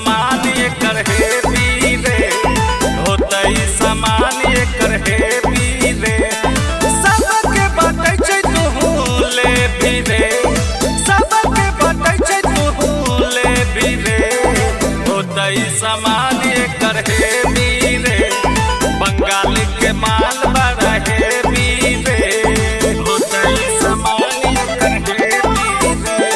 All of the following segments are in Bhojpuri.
समान एकर हेवी रे, होतई समान एकर हेवी रे। सबके बाटै छै तू ले भी रे, सबके बाटै छै तू ले भी रे, होतई समान एकर हेवी रे। बंगाल के माल बड़ा हेवी रे, होतई समान एकर हेवी रे,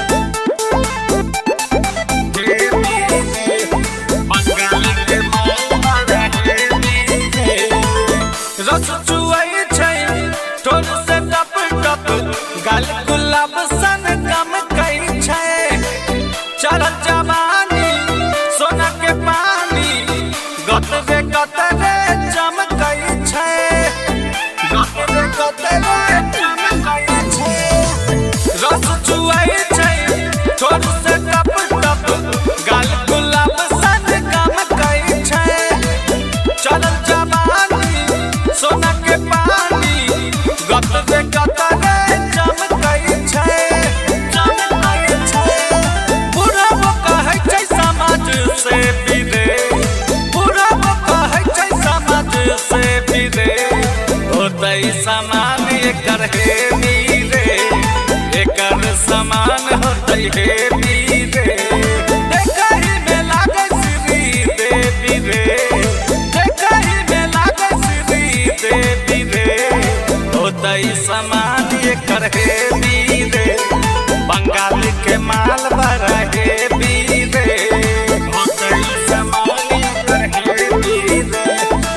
हेवी रे। बंगाल के माल बड़ा हेवी रे। रस चुआई छै ठोर से टप टप, गाल गुलाब सन गम कई छै। चढ़ल जवानी सोना के पानी, गतरे गतरे चमकै छै, गतरे गतरे चमकै छै। रस चुआई छै ठोर से टप टप, गाल गुलाब सन गमकै छै। चढ़ल जवानी सोना के पानी, गतरे गतरे चमकै छै, चमकै छै। बुढ़बो कहै छै समाज से बिरे, बुढ़बो कहै छै समाज से बिरे, होतई समान एकर हेवी रे, एकर समान होतई हेवी रे। देखहि में लागै श्री देवी रे, देखहि में लागै श्री देवी रे, होतई समान एकर हेवी रे। बंगाल के माल बड़ा हेवी रे, होतई समान एकर हेवी रे,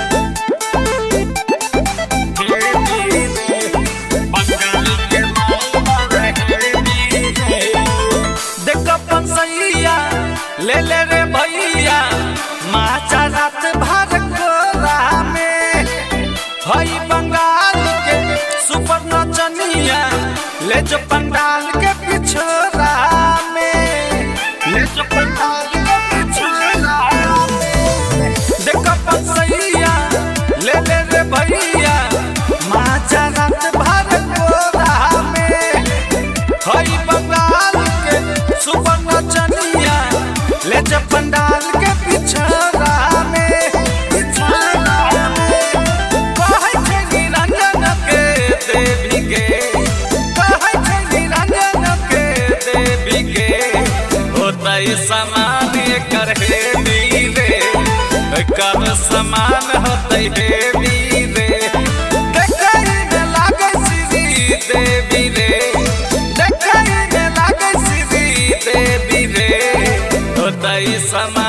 हेवी रे। बंगाल के माल बड़ा हेवी रे। देख अपन सैया ले ले रे भैया, माचा रात भर कोरा में। हई बंगाल के सुपर नचनिया, ले जो पंडाल के पिछोरा में, ले जो पंडाल के पिछोरा में। देख अपन सैया ले ले रे भैया, माचा रात भर कोरा में। हई बंगाल के सुपर नचनिया, ले जो पंडाल के पिछोरा में, पिछोरा में। कहै छै निरंजन के देवी गे, कहै छै निरंजन के देवी गे, होतई समान एकर हेवी रे, एकर समान होतई हेवी रे। देखहि में लागै श्री देवी रे, देखहि में लागै श्री देवी रे, होतई समान